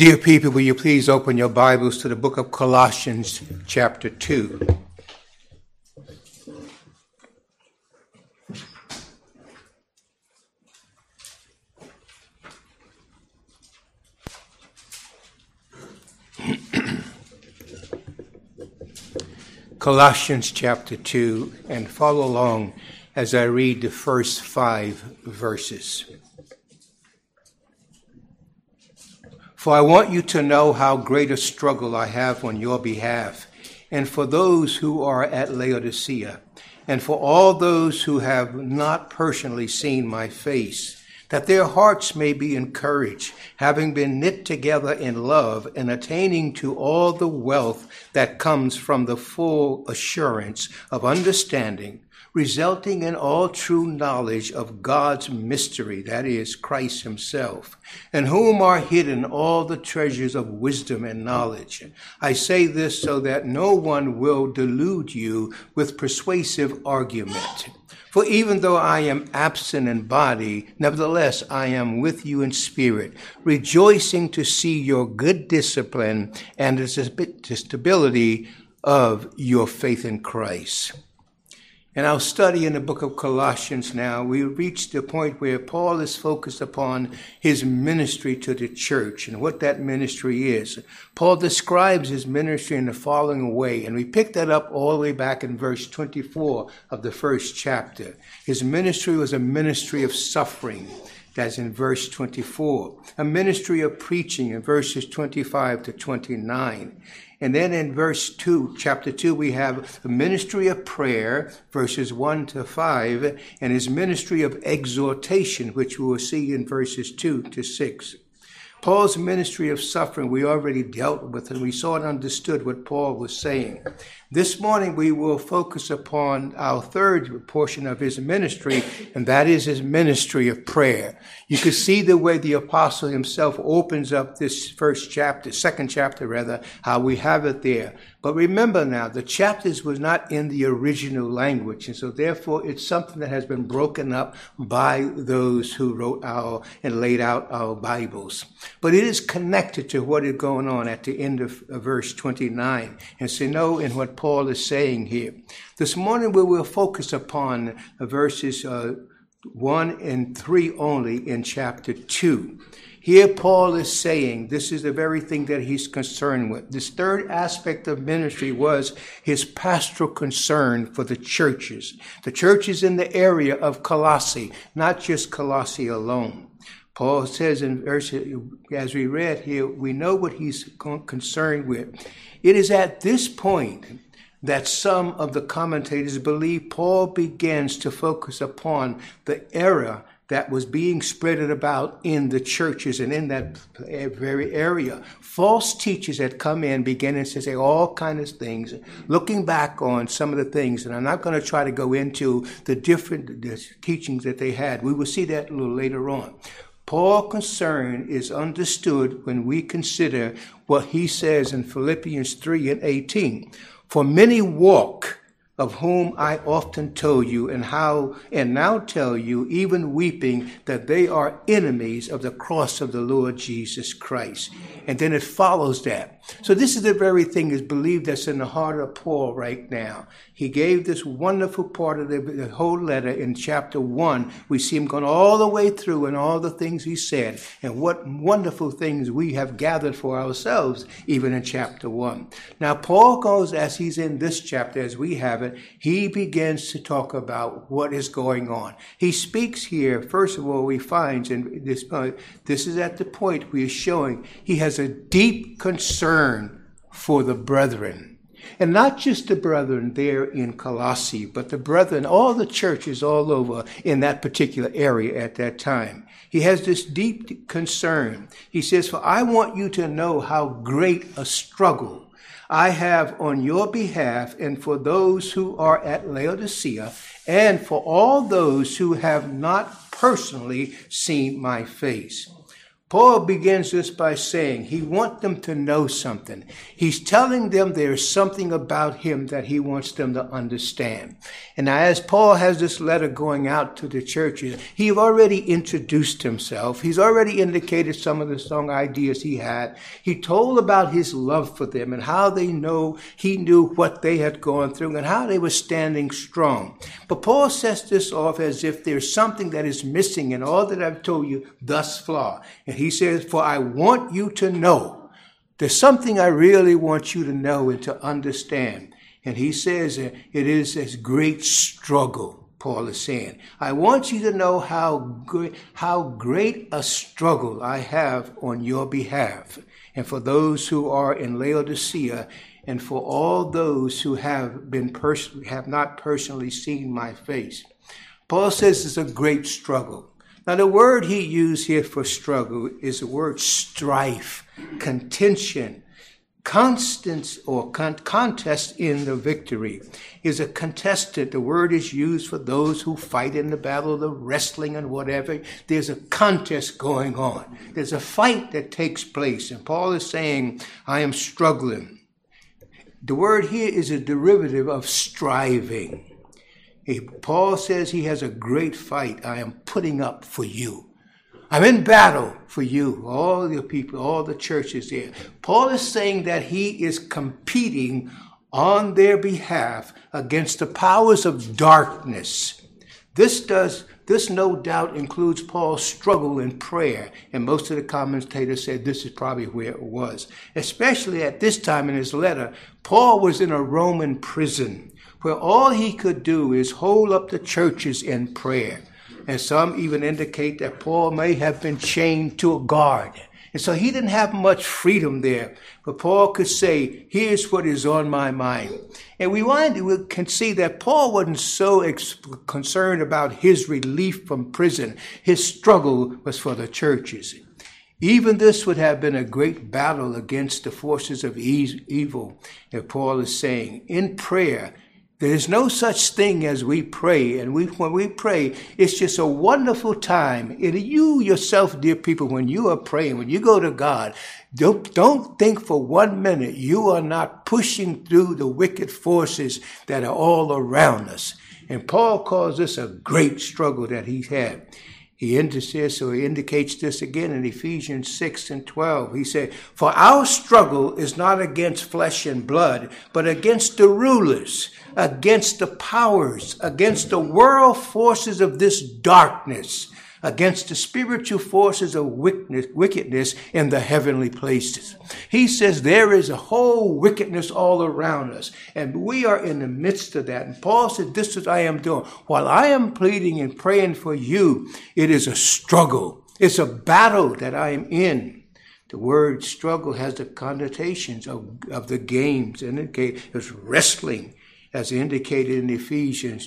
Dear people, will you please open your Bibles to the book of Colossians, chapter 2. Colossians chapter 2, and follow along as I read the first 5 verses. For I want you to know how great a struggle I have on your behalf, and for those who are at Laodicea, and for all those who have not personally seen my face, that their hearts may be encouraged, having been knit together in love and attaining to all the wealth that comes from the full assurance of understanding, resulting in all true knowledge of God's mystery, that is, Christ himself, in whom are hidden all the treasures of wisdom and knowledge. I say this so that no one will delude you with persuasive argument. For even though I am absent in body, nevertheless I am with you in spirit, rejoicing to see your good discipline and the stability of your faith in Christ. In our study in the book of Colossians now, we reached the point where Paul is focused upon his ministry to the church and what that ministry is. Paul describes his ministry in the following way, and we picked that up all the way back in verse 24 of the first chapter. His ministry was a ministry of suffering. That's in verse 24. A ministry of preaching in verses 25 to 29. And then in chapter 2, we have a ministry of prayer, verses 1 to 5, and his ministry of exhortation, which we will see in verses 2 to 6. Paul's ministry of suffering we already dealt with, and we saw and understood what Paul was saying. This morning we will focus upon our third portion of his ministry, and that is his ministry of prayer. You can see the way the apostle himself opens up this second chapter, how we have it there. But remember now, the chapters was not in the original language, and so therefore it's something that has been broken up by those who wrote and laid out our Bibles. But it is connected to what is going on at the end of verse 29, and so know in what Paul is saying here. This morning we will focus upon verses 1 and 3 only in chapter 2. Here Paul is saying this is the very thing that he's concerned with. This third aspect of ministry was his pastoral concern for the churches in the area of Colossae, not just Colossae alone. Paul says in verse, as we read here, we know what he's concerned with. It is at this point that some of the commentators believe Paul begins to focus upon the error that was being spread about in the churches and in that very area. False teachers had come in, beginning to say all kinds of things, looking back on some of the things, and I'm not going to try to go into the different teachings that they had. We will see that a little later on. Paul's concern is understood when we consider what he says in Philippians 3 and 18. For many walk, of whom I often told you, and now tell you, even weeping, that they are enemies of the cross of the Lord Jesus Christ. And then it follows that. So this is the very thing is believed that's in the heart of Paul right now. He gave this wonderful part of the whole letter in chapter 1. We see him going all the way through and all the things he said and what wonderful things we have gathered for ourselves even in chapter 1. Now Paul goes, as he's in this chapter, as we have it, he begins to talk about what is going on. He speaks here, first of all, we find in this point, this is at the point we are showing he has a deep concern for the brethren. And not just the brethren there in Colossae, but the brethren, all the churches all over in that particular area at that time. He has this deep concern. He says, for I want you to know how great a struggle I have on your behalf and for those who are at Laodicea and for all those who have not personally seen my face. Paul begins this by saying he wants them to know something. He's telling them there's something about him that he wants them to understand. And now as Paul has this letter going out to the churches, he already introduced himself. He's already indicated some of the strong ideas he had. He told about his love for them and how he knew what they had gone through and how they were standing strong. But Paul sets this off as if there's something that is missing in all that I've told you thus far. And he says, for I want you to know. There's something I really want you to know and to understand. And he says it is a great struggle, Paul is saying. I want you to know how great a struggle I have on your behalf. And for those who are in Laodicea, and for all those who have not personally seen my face. Paul says it's a great struggle. Now, the word he used here for struggle is the word strife, contention, constance or contest in the victory. Is a contestant. The word is used for those who fight in the battle, the wrestling and whatever. There's a contest going on. There's a fight that takes place. And Paul is saying, I am struggling. The word here is a derivative of striving. Paul says he has a great fight I am putting up for you. I'm in battle for you, all the people, all the churches there. Paul is saying that he is competing on their behalf against the powers of darkness. This no doubt includes Paul's struggle in prayer, and most of the commentators said this is probably where it was. Especially at this time in his letter, Paul was in a Roman prison where all he could do is hold up the churches in prayer. And some even indicate that Paul may have been chained to a guard. And so he didn't have much freedom there. But Paul could say, here's what is on my mind. And we can see that Paul wasn't so concerned about his relief from prison. His struggle was for the churches. Even this would have been a great battle against the forces of evil. And Paul is saying, in prayer, there is no such thing as we pray. And when we pray, it's just a wonderful time. And you yourself, dear people, when you are praying, when you go to God, don't think for 1 minute you are not pushing through the wicked forces that are all around us. And Paul calls this a great struggle that he's had. He indicates this again in Ephesians 6:12. He said, for our struggle is not against flesh and blood, but against the rulers, against the powers, against the world forces of this darkness, against the spiritual forces of wickedness in the heavenly places. He says there is a whole wickedness all around us, and we are in the midst of that. And Paul said, this is what I am doing. While I am pleading and praying for you, it is a struggle. It's a battle that I am in. The word struggle has the connotations of the games, and it's wrestling, as indicated in Ephesians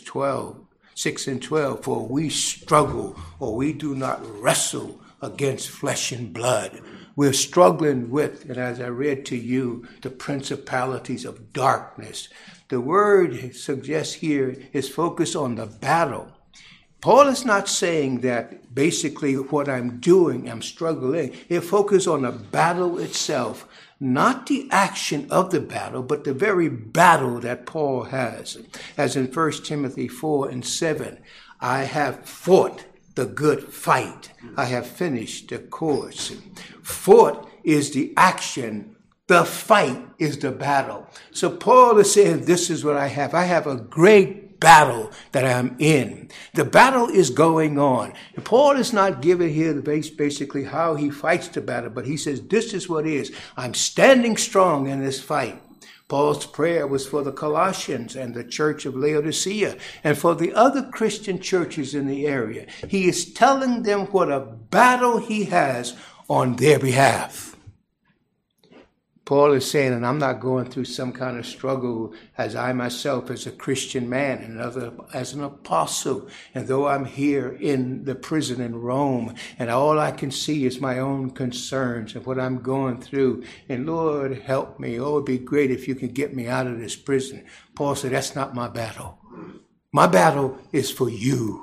6:12, for we struggle, or we do not wrestle against flesh and blood. We're struggling with, and as I read to you, the principalities of darkness. The word suggests here is focused on the battle. Paul is not saying that basically what I'm doing, I'm struggling. It focuses on the battle itself, not the action of the battle, but the very battle that Paul has. As in 1 Timothy 4:7, I have fought the good fight. I have finished the course. Fought is the action. The fight is the battle. So Paul is saying, this is what I have. I have a great battle that I'm in. The battle is going on. And Paul is not giving here basically how he fights the battle, but he says, this is what it is. I'm standing strong in this fight. Paul's prayer was for the Colossians and the church of Laodicea and for the other Christian churches in the area. He is telling them what a battle he has on their behalf. Paul is saying, and I'm not going through some kind of struggle as I myself as a Christian man and as an apostle. And though I'm here in the prison in Rome and all I can see is my own concerns and what I'm going through. And Lord, help me. Oh, it'd be great if you could get me out of this prison. Paul said, that's not my battle. My battle is for you.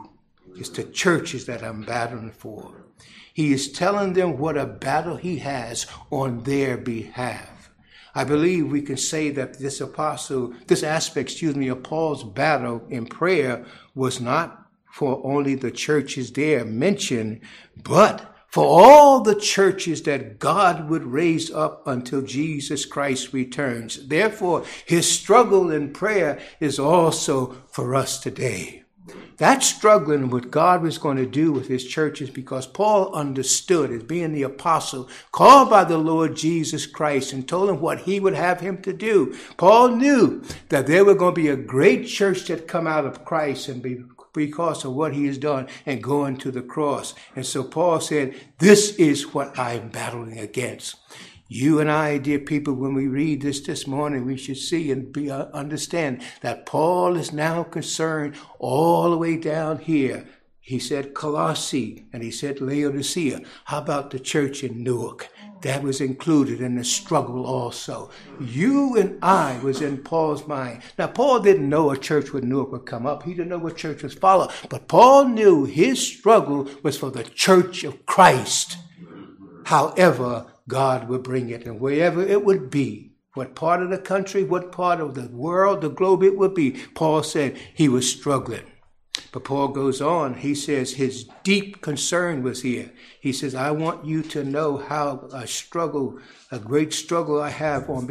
It's the churches that I'm battling for. He is telling them what a battle he has on their behalf. I believe we can say that this aspect of Paul's battle in prayer was not for only the churches there mentioned, but for all the churches that God would raise up until Jesus Christ returns. Therefore, his struggle in prayer is also for us today. That struggling what God was going to do with his churches, because Paul understood, as being the apostle called by the Lord Jesus Christ and told him what he would have him to do. Paul knew that there were going to be a great church that come out of Christ and be because of what he has done and going to the cross. And so Paul said, this is what I'm battling against. You and I, dear people, when we read this morning, we should see and understand that Paul is now concerned all the way down here. He said Colossae and he said Laodicea. How about the church in Newark? That was included in the struggle also. You and I was in Paul's mind. Now, Paul didn't know a church with Newark would come up. He didn't know what church was followed. But Paul knew his struggle was for the church of Christ. However, God would bring it, and wherever it would be, what part of the country, what part of the world, the globe it would be, Paul said he was struggling. But Paul goes on, he says his deep concern was here. He says, I want you to know how a great struggle I have on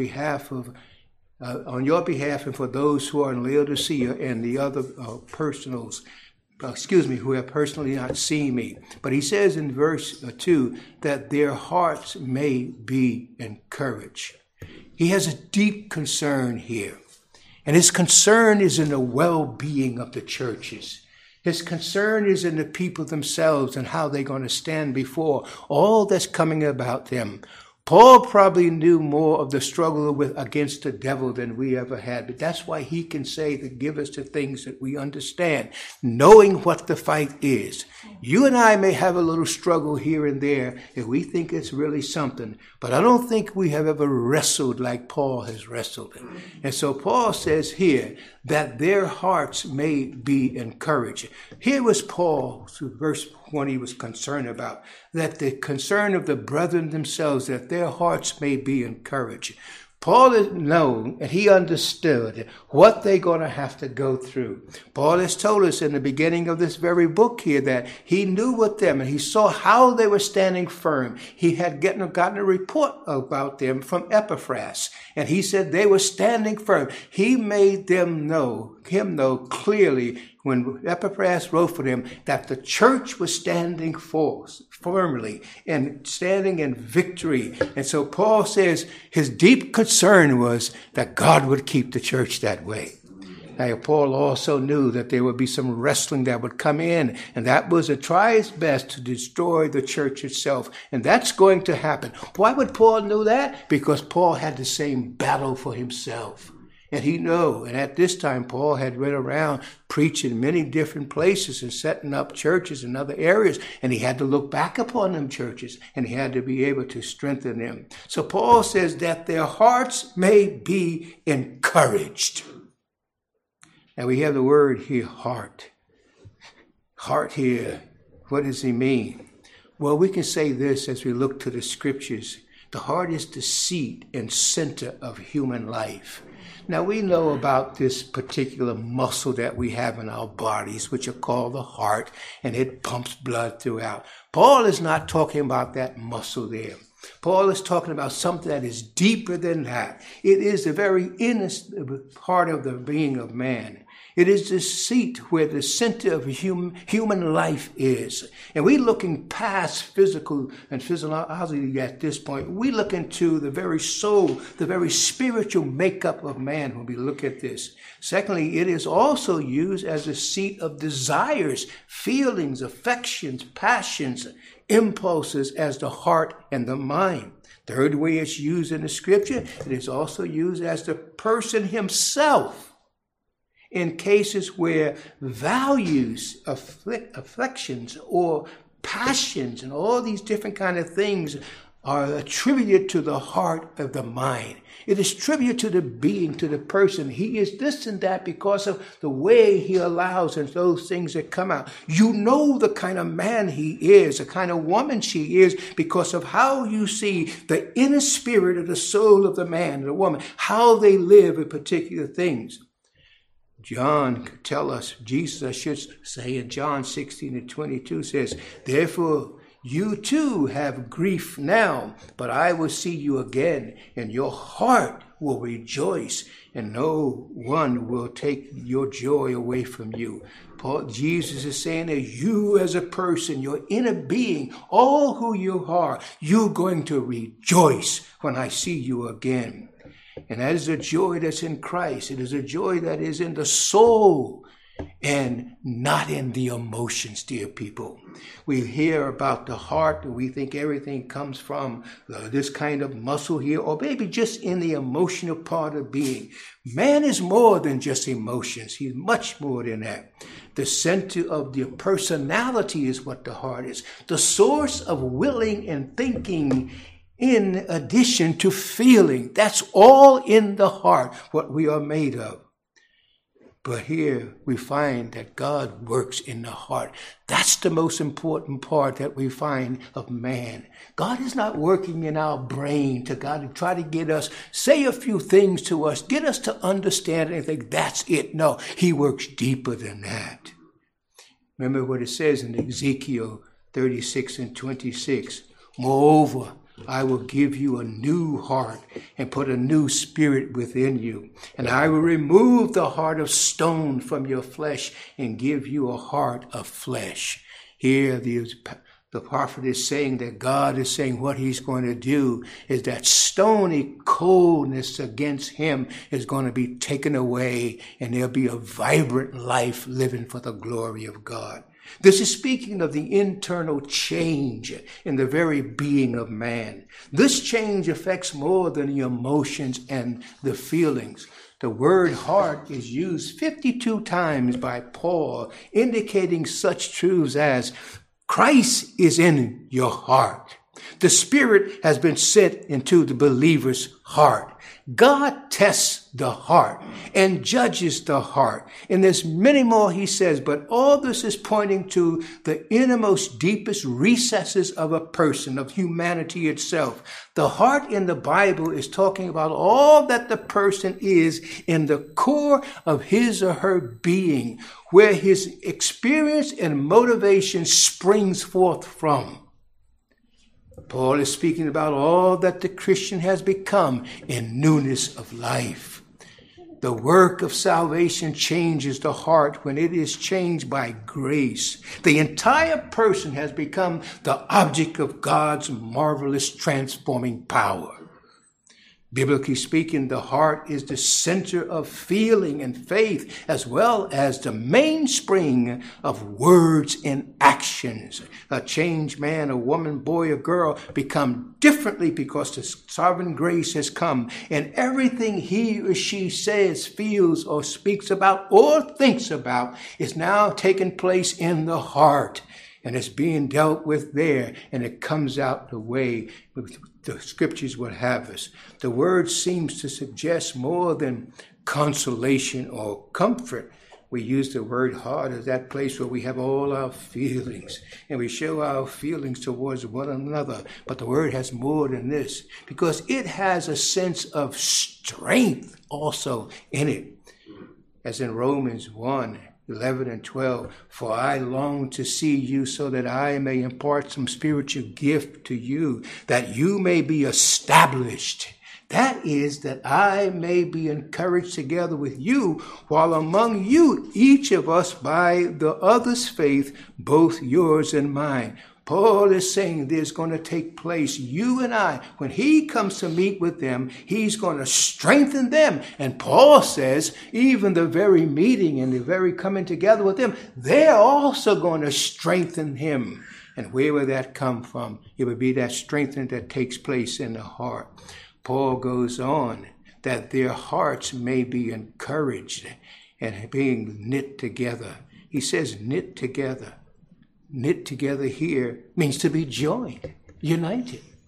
your behalf and for those who are in Laodicea and the other who have personally not seen me. But he says in verse 2 that their hearts may be encouraged. He has a deep concern here. And his concern is in the well-being of the churches. His concern is in the people themselves and how they're going to stand before all that's coming about them. Paul probably knew more of the struggle against the devil than we ever had. But that's why he can say to give us the things that we understand, knowing what the fight is. You and I may have a little struggle here and there if we think it's really something. But I don't think we have ever wrestled like Paul has wrestled. And so Paul says here that their hearts may be encouraged. Here was Paul, verse 1, he was concerned about, that the concern of the brethren themselves, that their hearts may be encouraged. Paul has known and he understood what they're going to have to go through. Paul has told us in the beginning of this very book here that he knew with them and he saw how they were standing firm. He had gotten a report about them from Epaphras, and he said they were standing firm. He made him know clearly when Epaphras wrote for them that the church was standing firmly and standing in victory. And so Paul says his deep concern was that God would keep the church that way. Now, Paul also knew that there would be some wrestling that would come in, and that was to try his best to destroy the church itself. And that's going to happen. Why would Paul know that? Because Paul had the same battle for himself. And he knew, and at this time, Paul had went around preaching many different places and setting up churches in other areas. And he had to look back upon them churches, and he had to be able to strengthen them. So Paul says that their hearts may be encouraged. And we have the word here, heart. Heart here, what does he mean? Well, we can say this as we look to the scriptures. The heart is the seat and center of human life. Now, we know about this particular muscle that we have in our bodies, which are called the heart, and it pumps blood throughout. Paul is not talking about that muscle there. Paul is talking about something that is deeper than that. It is the very inner part of the being of man. It is the seat where the center of human life is. And we're looking past physical and physiology at this point. We look into the very soul, the very spiritual makeup of man when we look at this. Secondly, it is also used as a seat of desires, feelings, affections, passions, impulses as the heart and the mind. Third way it's used in the scripture, it is also used as the person himself. In cases where values, affections, or passions, and all these different kind of things are attributed to the heart of the mind. It is attributed to the being, to the person. He is this and that because of the way he allows and those things that come out. You know the kind of man he is, the kind of woman she is, because of how you see the inner spirit of the soul of the man, the woman, how they live in particular things. John could tell us, Jesus, I should say, in John 16:22 says, therefore, you too have grief now, but I will see you again, and your heart will rejoice, and no one will take your joy away from you. Jesus is saying that you as a person, your inner being, all who you are, you're going to rejoice when I see you again. And that is a joy that's in Christ. It is a joy that is in the soul and not in the emotions, dear people. We hear about the heart and we think everything comes from this kind of muscle here, or maybe just in the emotional part of being. Man is more than just emotions. He's much more than that. The center of the personality is what the heart is. The source of willing and thinking in addition to feeling. That's all in the heart, what we are made of. But here we find that God works in the heart. That's the most important part that we find of man. God is not working in our brain to God to try to get us, say a few things to us, get us to understand and think that's it. No, he works deeper than that. Remember what it says in Ezekiel 36:26. Moreover, I will give you a new heart and put a new spirit within you. And I will remove the heart of stone from your flesh and give you a heart of flesh. Here the prophet is saying that God is saying what he's going to do is that stony coldness against him is going to be taken away, and there'll be a vibrant life living for the glory of God. This is speaking of the internal change in the very being of man. This change affects more than the emotions and the feelings. The word heart is used 52 times by Paul, indicating such truths as Christ is in your heart. The Spirit has been sent into the believer's heart. God tests the heart and judges the heart. And there's many more, he says, but all this is pointing to the innermost, deepest recesses of a person, of humanity itself. The heart in the Bible is talking about all that the person is in the core of his or her being, where his experience and motivation springs forth from. Paul is speaking about all that the Christian has become in newness of life. The work of salvation changes the heart when it is changed by grace. The entire person has become the object of God's marvelous transforming power. Biblically speaking, the heart is the center of feeling and faith, as well as the mainspring of words and actions. A changed man, a woman, boy, or girl become differently because the sovereign grace has come, and everything he or she says, feels, or speaks about, or thinks about is now taking place in the heart. And it's being dealt with there, and it comes out the way the scriptures would have us. The word seems to suggest more than consolation or comfort. We use the word heart as that place where we have all our feelings, and we show our feelings towards one another. But the word has more than this, because it has a sense of strength also in it. As in Romans 1:11 and 12, for I long to see you so that I may impart some spiritual gift to you, that you may be established. That is, that I may be encouraged together with you, while among you, each of us by the other's faith, both yours and mine. Paul is saying there's going to take place, you and I, when he comes to meet with them, he's going to strengthen them. And Paul says, even the very meeting and the very coming together with them, they're also going to strengthen him. And where will that come from? It would be that strengthening that takes place in the heart. Paul goes on that their hearts may be encouraged and being knit together. He says knit together. Knit together here means to be joined, united.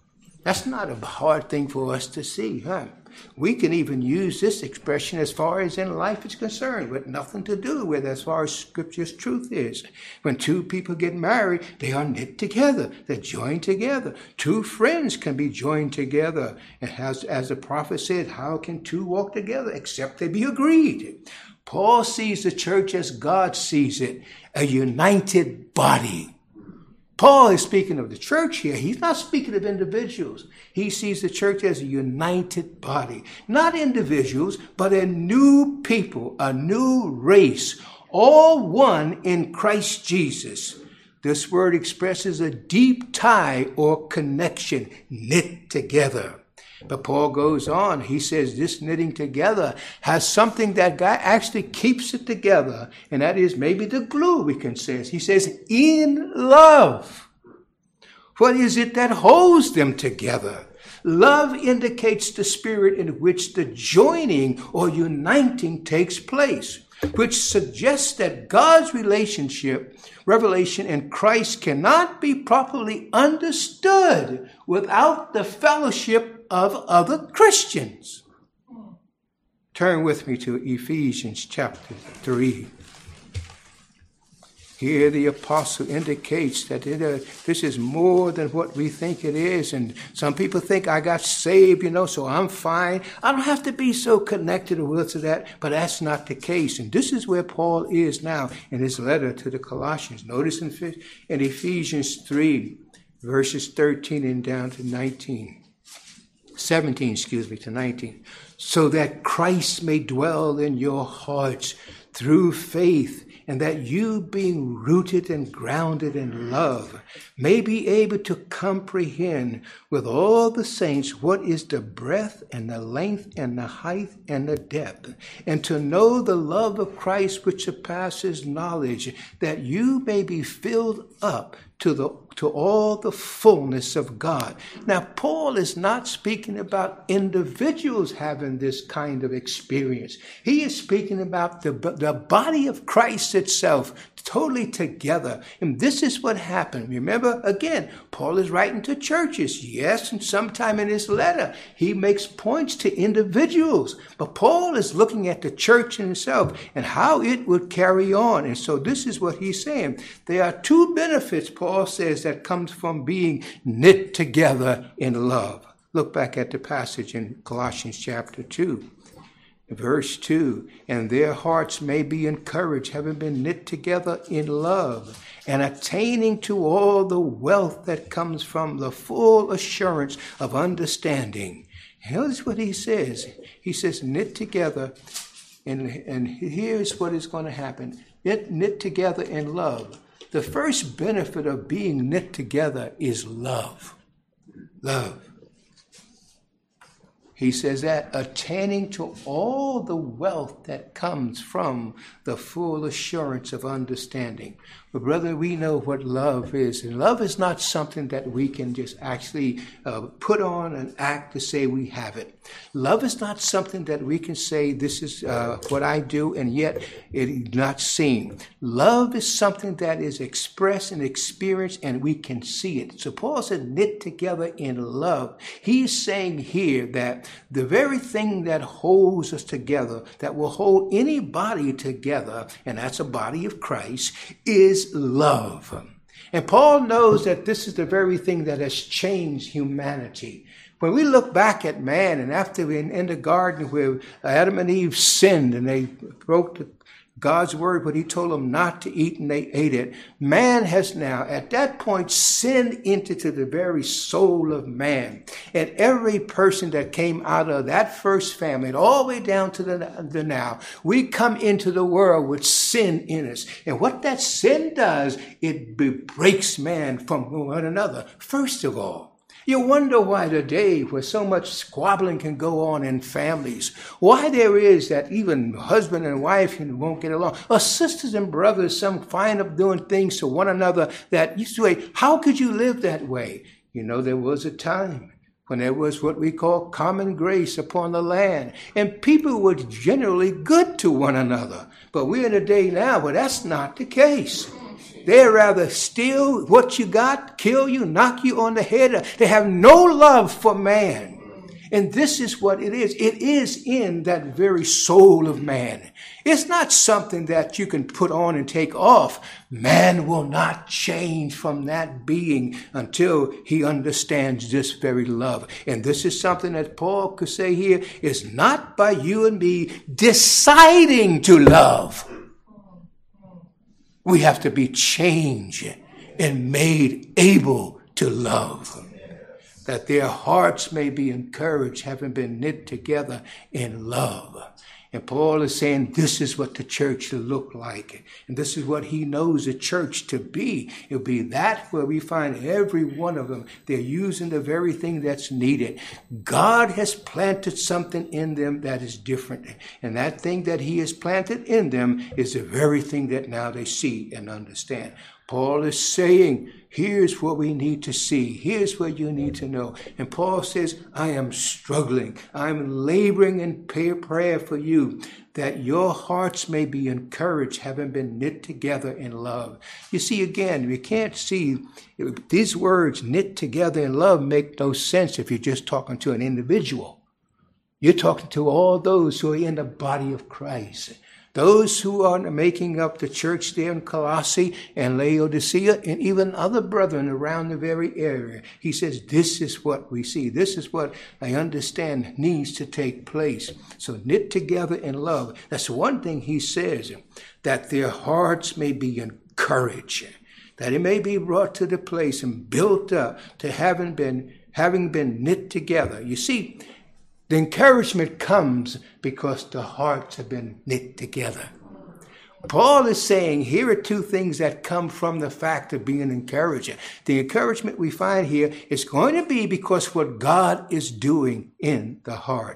That's not a hard thing for us to see, huh? We can even use this expression as far as in life is concerned, with nothing to do with as far as Scripture's truth is. When two people get married, they are knit together. They're joined together. Two friends can be joined together. And as the prophet said, how can two walk together except they be agreed? Paul sees the church as God sees it, a united body. Paul is speaking of the church here. He's not speaking of individuals. He sees the church as a united body. Not individuals, but a new people, a new race, all one in Christ Jesus. This word expresses a deep tie or connection, knit together. But Paul goes on. He says this knitting together has something that God actually keeps it together. And that is maybe the glue, we can say. He says, in love. What is it that holds them together? Love indicates the spirit in which the joining or uniting takes place, which suggests that God's revelation in Christ cannot be properly understood without the fellowship of other Christians. Turn with me to Ephesians chapter 3. Here the apostle indicates that this is more than what we think it is. And some people think I got saved, so I'm fine. I don't have to be so connected to that, but that's not the case. And this is where Paul is now in his letter to the Colossians. Notice in Ephesians 3, verses 13 and down to 17 to 19. So that Christ may dwell in your hearts through faith, and that you, being rooted and grounded in love, may be able to comprehend with all the saints what is the breadth and the length and the height and the depth, and to know the love of Christ which surpasses knowledge, that you may be filled up to all the fullness of God. Now, Paul is not speaking about individuals having this kind of experience. He is speaking about the body of Christ itself, totally together. And this is what happened. Remember, again, Paul is writing to churches. Yes, and sometime in his letter, he makes points to individuals. But Paul is looking at the church in itself and how it would carry on. And so this is what he's saying. There are two benefits, Paul says, that comes from being knit together in love. Look back at the passage in Colossians chapter 2. Verse 2, and their hearts may be encouraged, having been knit together in love, and attaining to all the wealth that comes from the full assurance of understanding. Here's what he says. He says, knit together, and here's what is going to happen. Knit together in love. The first benefit of being knit together is love. Love. He says that attaining to all the wealth that comes from the full assurance of understanding. But brother, we know what love is. And love is not something that we can just actually put on an act to say we have it. Love is not something that we can say this is what I do and yet it is not seen. Love is something that is expressed and experienced and we can see it. So Paul said knit together in love. He's saying here that the very thing that holds us together, that will hold any body together, and that's a body of Christ, is love. And Paul knows that this is the very thing that has changed humanity. When we look back at man, and after in the garden where Adam and Eve sinned and they broke God's word, but he told them not to eat and they ate it. Man has now, at that point, sinned into the very soul of man. And every person that came out of that first family, all the way down to the now, we come into the world with sin in us. And what that sin does, it breaks man from one another, first of all. You wonder why today, where so much squabbling can go on in families, why there is that even husband and wife won't get along, or sisters and brothers, some find up doing things to one another that you say, how could you live that way? There was a time when there was what we call common grace upon the land, and people were generally good to one another. But we're in a day now where that's not the case. They'd rather steal what you got, kill you, knock you on the head. They have no love for man. And this is what it is. It is in that very soul of man. It's not something that you can put on and take off. Man will not change from that being until he understands this very love. And this is something that Paul could say here is not by you and me deciding to love. We have to be changed and made able to love, that their hearts may be encouraged, having been knit together in love. And Paul is saying this is what the church will look like. And this is what he knows the church to be. It'll be that where we find every one of them. They're using the very thing that's needed. God has planted something in them that is different. And that thing that he has planted in them is the very thing that now they see and understand. Paul is saying, here's what we need to see. Here's what you need to know. And Paul says, I am struggling. I'm laboring in prayer for you, that your hearts may be encouraged, having been knit together in love. You see, again, we can't see these words knit together in love make no sense if you're just talking to an individual. You're talking to all those who are in the body of Christ. Those who are making up the church there in Colossae and Laodicea and even other brethren around the very area. He says, this is what we see. This is what I understand needs to take place. So knit together in love. That's one thing he says, that their hearts may be encouraged, that it may be brought to the place and built up to having been knit together. You see, the encouragement comes because the hearts have been knit together. Paul is saying here are two things that come from the fact of being encouraged. The encouragement we find here is going to be because what God is doing in the heart.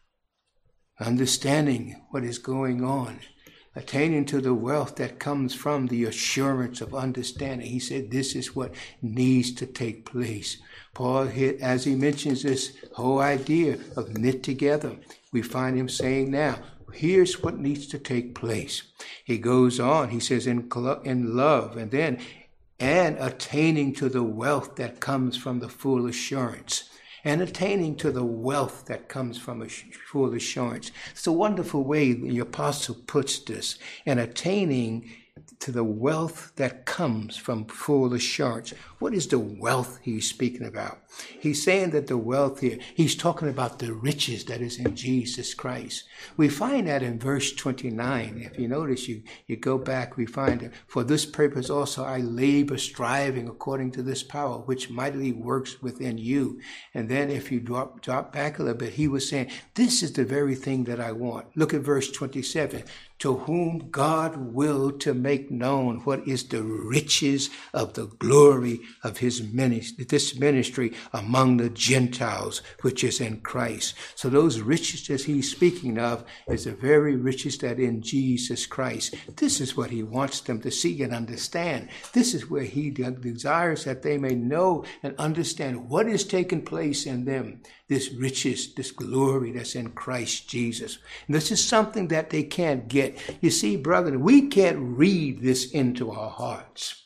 Understanding what is going on. Attaining to the wealth that comes from the assurance of understanding. He said this is what needs to take place. Paul, as he mentions this whole idea of knit together, we find him saying now, here's what needs to take place. He goes on, he says in love, and attaining to the wealth that comes from the full assurance. And attaining to the wealth that comes from a full assurance. It's a wonderful way the apostle puts this. And attaining to the wealth that comes from full assurance. What is the wealth he's speaking about? He's saying that the wealth here, he's talking about the riches that is in Jesus Christ. We find that in verse 29. If you notice, you go back, we find it. For this purpose also I labor, striving according to this power, which mightily works within you. And then if you drop back a little bit, he was saying, this is the very thing that I want. Look at verse 27. To whom God willed to make known what is the riches of the glory of his ministry, this ministry among the Gentiles, which is in Christ. So those riches that he's speaking of is the very riches that in Jesus Christ. This is what he wants them to see and understand. This is where he desires that they may know and understand what is taking place in them. This riches, this glory that's in Christ Jesus. And this is something that they can't get. You see, brother, we can't read this into our hearts.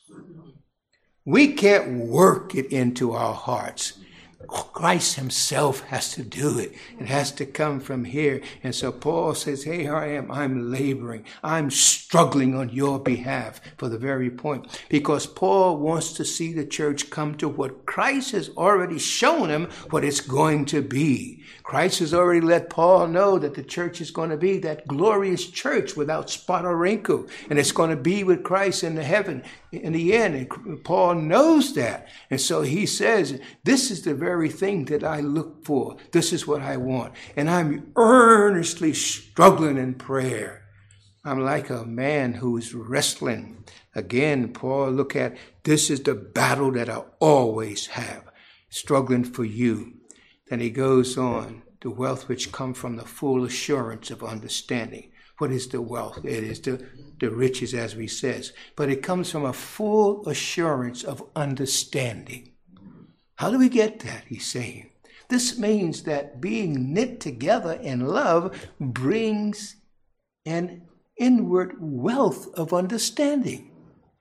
We can't work it into our hearts. Christ himself has to do it. It has to come from here. And so Paul says, hey, here I am. I'm laboring. I'm struggling on your behalf for the very point. Because Paul wants to see the church come to what Christ has already shown him what it's going to be. Christ has already let Paul know that the church is going to be that glorious church without spot or wrinkle. And it's going to be with Christ in the heaven in the end. And Paul knows that. And so he says, this is the very thing that I look for. This is what I want. And I'm earnestly struggling in prayer. I'm like a man who is wrestling. Again, Paul, look at, this is the battle that I always have, struggling for you. Then he goes on, the wealth which comes from the full assurance of understanding. What is the wealth? It is the riches, as we says. But it comes from a full assurance of understanding. How do we get that? He's saying. This means that being knit together in love brings an inward wealth of understanding.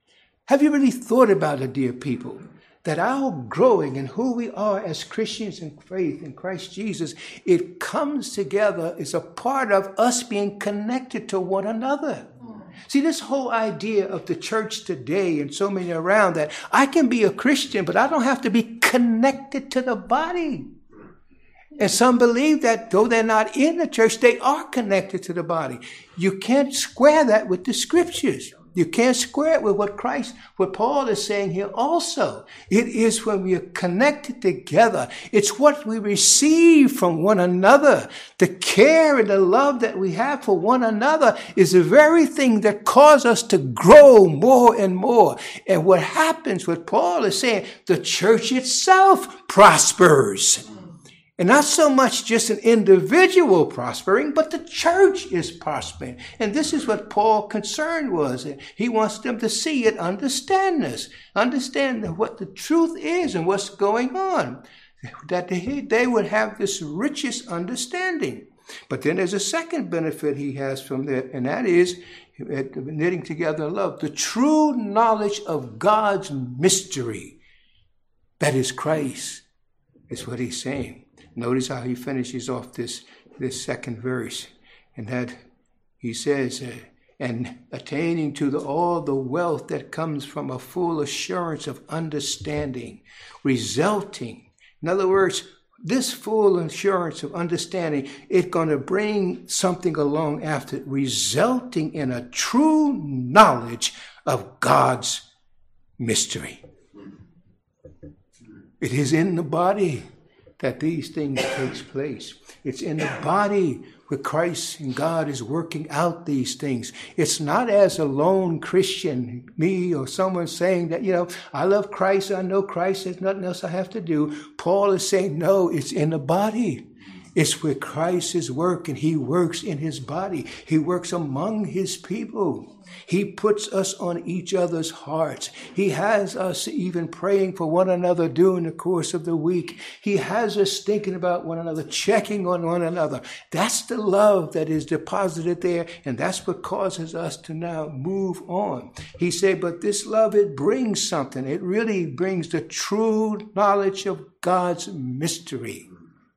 Have you really thought about it, dear people? That our growing and who we are as Christians in faith in Christ Jesus, it comes together as a part of us being connected to one another. See, this whole idea of the church today and so many around that I can be a Christian, but I don't have to be connected to the body. And some believe that though they're not in the church, they are connected to the body. You can't square that with the scriptures. You can't square it with what Paul is saying here also. It is when we are connected together. It's what we receive from one another. The care and the love that we have for one another is the very thing that causes us to grow more and more. And what happens, what Paul is saying, the church itself prospers. And not so much just an individual prospering, but the church is prospering. And this is what Paul's concern was. He wants them to see it, understand this, understand what the truth is and what's going on, that they would have this richest understanding. But then there's a second benefit he has from that, and that is knitting together love, the true knowledge of God's mystery, that is Christ, is what he's saying. Notice how he finishes off this second verse, and that he says, and attaining to all the wealth that comes from a full assurance of understanding, resulting. In other words, this full assurance of understanding, it's going to bring something along after it, resulting in a true knowledge of God's mystery. It is in the body that these things takes place. It's in the body where Christ and God is working out these things. It's not as a lone Christian, me or someone saying that, I love Christ, I know Christ, there's nothing else I have to do. Paul is saying, no, it's in the body. It's where Christ is working. He works in his body. He works among his people. He puts us on each other's hearts. He has us even praying for one another during the course of the week. He has us thinking about one another, checking on one another. That's the love that is deposited there, and that's what causes us to now move on. He said, but this love, it brings something. It really brings the true knowledge of God's mystery.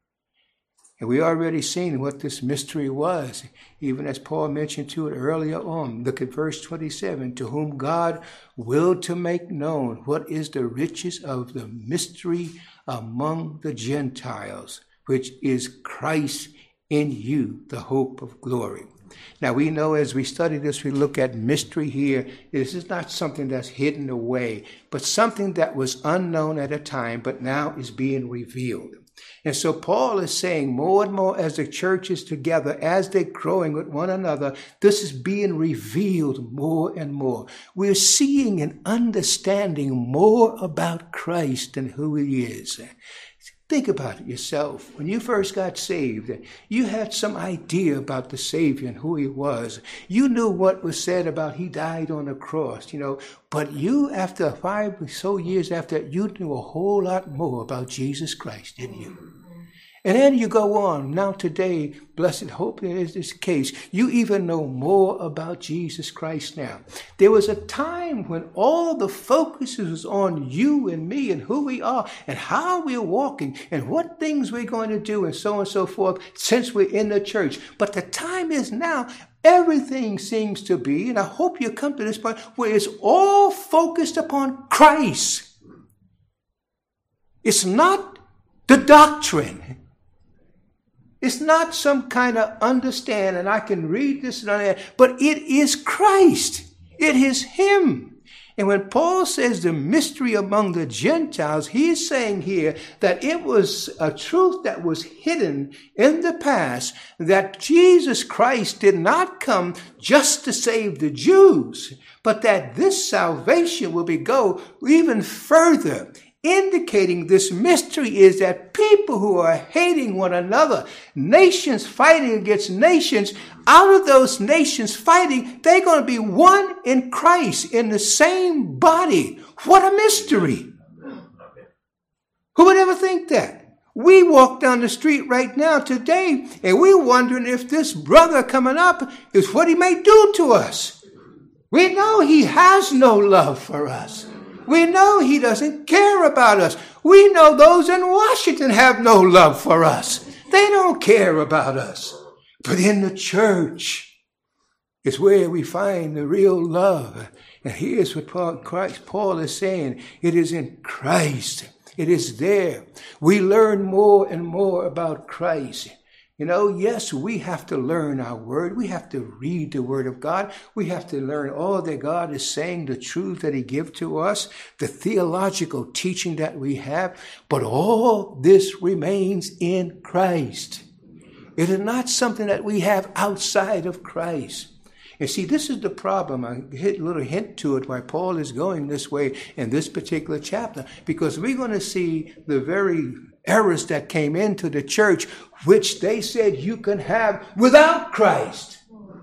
And we already seen what this mystery was, even as Paul mentioned to it earlier on. Look at verse 27, to whom God willed to make known what is the riches of the mystery among the Gentiles, which is Christ in you, the hope of glory. Now we know as we study this, we look at mystery here. This is not something that's hidden away, but something that was unknown at a time, but now is being revealed. And so Paul is saying more and more as the church is together, as they're growing with one another, this is being revealed more and more. We're seeing and understanding more about Christ and who he is. Think about it yourself. When you first got saved, you had some idea about the Savior and who he was. You knew what was said about he died on the cross, But you, after 5 or so years after that, you knew a whole lot more about Jesus Christ, didn't you? And then you go on. Now today, blessed hope it is this case. You even know more about Jesus Christ now. There was a time when all the focus was on you and me and who we are and how we're walking and what things we're going to do and so on and so forth since we're in the church. But the time is now. Everything seems to be, and I hope you come to this point where it's all focused upon Christ. It's not the doctrine. It's not some kind of understanding. I can read this and that, but it is Christ. It is him. And when Paul says the mystery among the Gentiles, he's saying here that it was a truth that was hidden in the past, that Jesus Christ did not come just to save the Jews, but that this salvation will go even further. Indicating this mystery is that people who are hating one another, nations fighting against nations, out of those nations fighting, they're going to be one in Christ, in the same body. What a mystery. Who would ever think that? We walk down the street right now today, and we're wondering if this brother coming up is what he may do to us. We know he has no love for us. We know he doesn't care about us. We know those in Washington have no love for us. They don't care about us. But in the church is where we find the real love. And here's what Paul is saying. It is in Christ. It is there. We learn more and more about Christ. You know, yes, we have to learn our word. We have to read the word of God. We have to learn all that God is saying, the truth that he gives to us, the theological teaching that we have. But all this remains in Christ. It is not something that we have outside of Christ. And see, this is the problem. I hit a little hint to it why Paul is going this way in this particular chapter, because we're going to see the very errors that came into the church, which they said you can have without Christ.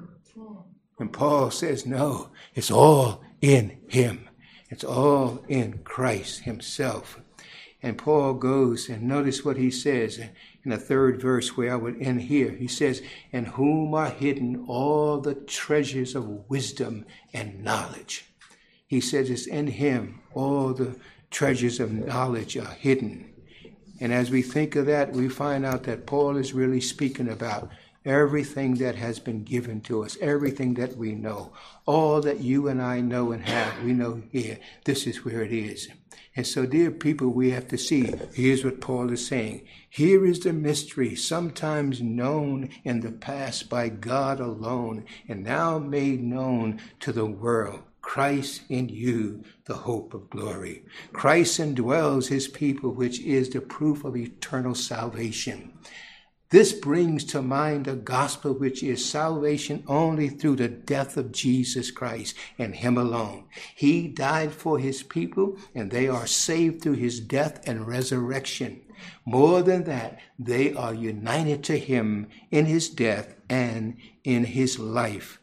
And Paul says, no, it's all in him. It's all in Christ himself. And Paul goes, and notice what he says in the third verse where I would end here. He says, in whom are hidden all the treasures of wisdom and knowledge. He says it's in him all the treasures of knowledge are hidden. And as we think of that, we find out that Paul is really speaking about everything that has been given to us, everything that we know, all that you and I know and have, we know here. This is where it is. And so, dear people, we have to see, here's what Paul is saying. Here is the mystery, sometimes known in the past by God alone, and now made known to the world. Christ in you, the hope of glory. Christ indwells his people, which is the proof of eternal salvation. This brings to mind the gospel, which is salvation only through the death of Jesus Christ and him alone. He died for his people, and they are saved through his death and resurrection. More than that, they are united to him in his death and in his life.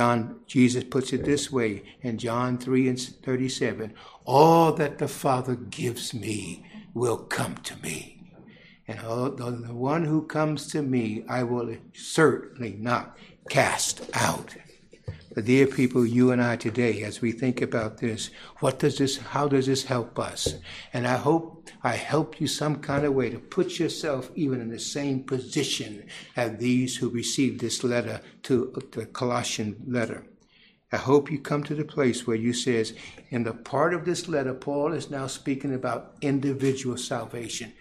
Jesus puts it this way in John 3:37, all that the Father gives me will come to me. And the one who comes to me, I will certainly not cast out. But dear people, you and I today, as we think about this, how does this help us? And I hope I help you some kind of way to put yourself even in the same position as these who received this letter, to the Colossian letter. I hope you come to the place where you says, in the part of this letter, Paul is now speaking about individual salvation.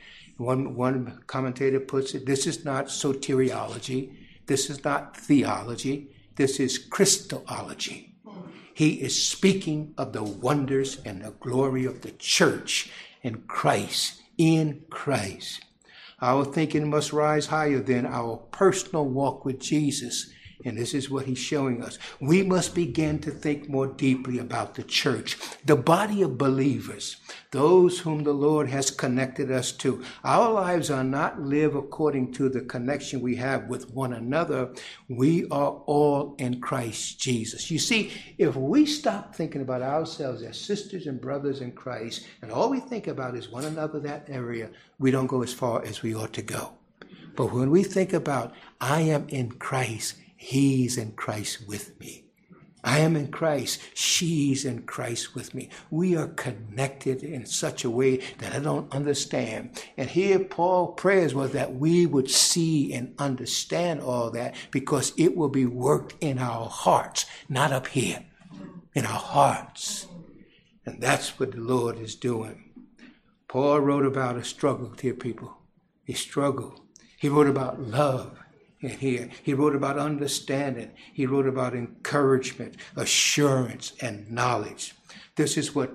One commentator puts it, this is not soteriology. This is not theology. This is Christology. He is speaking of the wonders and the glory of the church in Christ, in Christ. Our thinking must rise higher than our personal walk with Jesus. And this is what he's showing us. We must begin to think more deeply about the church, the body of believers, those whom the Lord has connected us to. Our lives are not lived according to the connection we have with one another. We are all in Christ Jesus. You see, if we stop thinking about ourselves as sisters and brothers in Christ, and all we think about is one another, that area, we don't go as far as we ought to go. But when we think about, I am in Christ, he's in Christ with me. I am in Christ. She's in Christ with me. We are connected in such a way that I don't understand. And here Paul's prayers was that we would see and understand all that, because it will be worked in our hearts, not up here, in our hearts. And that's what the Lord is doing. Paul wrote about a struggle, dear people. A struggle. He wrote about love. And here, he wrote about understanding. He wrote about encouragement, assurance, and knowledge. This is what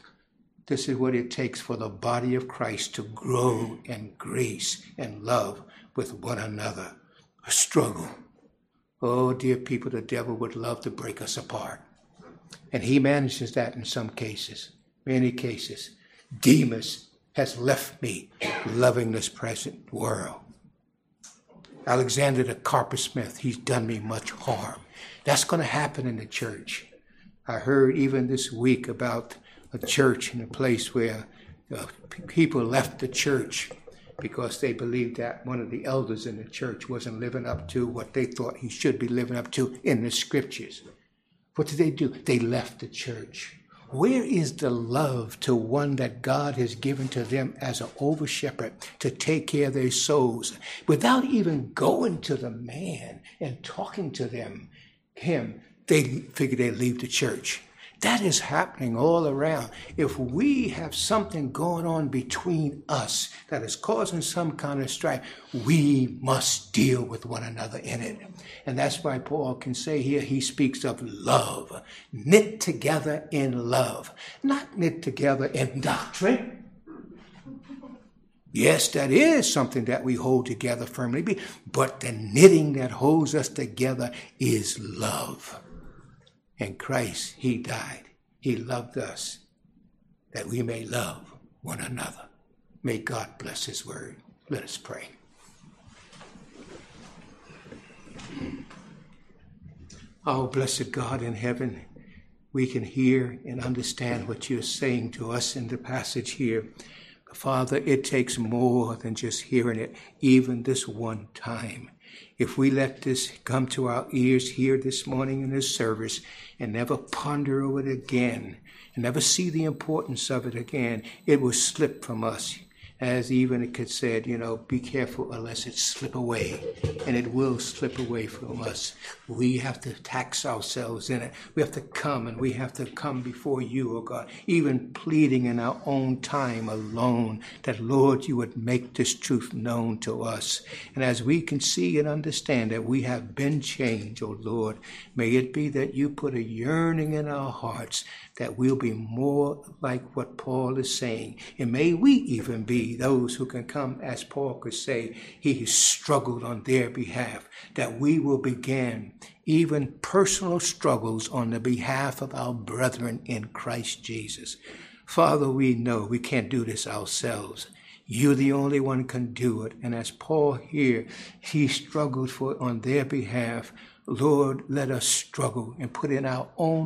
it takes for the body of Christ to grow in grace and love with one another. A struggle. Oh, dear people, the devil would love to break us apart. And he manages that in some cases, many cases. Demas has left me loving this present world. Alexander the coppersmith, he's done me much harm. That's going to happen in the church. I heard even this week about a church in a place where people left the church because they believed that one of the elders in the church wasn't living up to what they thought he should be living up to in the scriptures. What did they do? They left the church. Where is the love to one that God has given to them as an over shepherd to take care of their souls without even going to the man and talking to him? They figure they'd leave the church. That is happening all around. If we have something going on between us that is causing some kind of strife, we must deal with one another in it. And that's why Paul can say here, he speaks of love, knit together in love, not knit together in doctrine. Yes, that is something that we hold together firmly, but the knitting that holds us together is love. In Christ, he died. He loved us that we may love one another. May God bless his word. Let us pray. Oh, blessed God in heaven, we can hear and understand what you're saying to us in the passage here. Father, it takes more than just hearing it, even this one time. If we let this come to our ears here this morning in this service and never ponder over it again and never see the importance of it again, it will slip from us. As even it could said, be careful unless it slip away. And it will slip away from us. We have to tax ourselves in it. We have to come and we have to come before you, oh God, even pleading in our own time alone that, Lord, you would make this truth known to us. And as we can see and understand that we have been changed, oh Lord, may it be that you put a yearning in our hearts that we'll be more like what Paul is saying. And may we even be those who can come, as Paul could say, he has struggled on their behalf, that we will begin even personal struggles on the behalf of our brethren in Christ Jesus. Father, we know we can't do this ourselves. You're the only one who can do it. And as Paul here, he struggled on their behalf. Lord, let us struggle and put in our own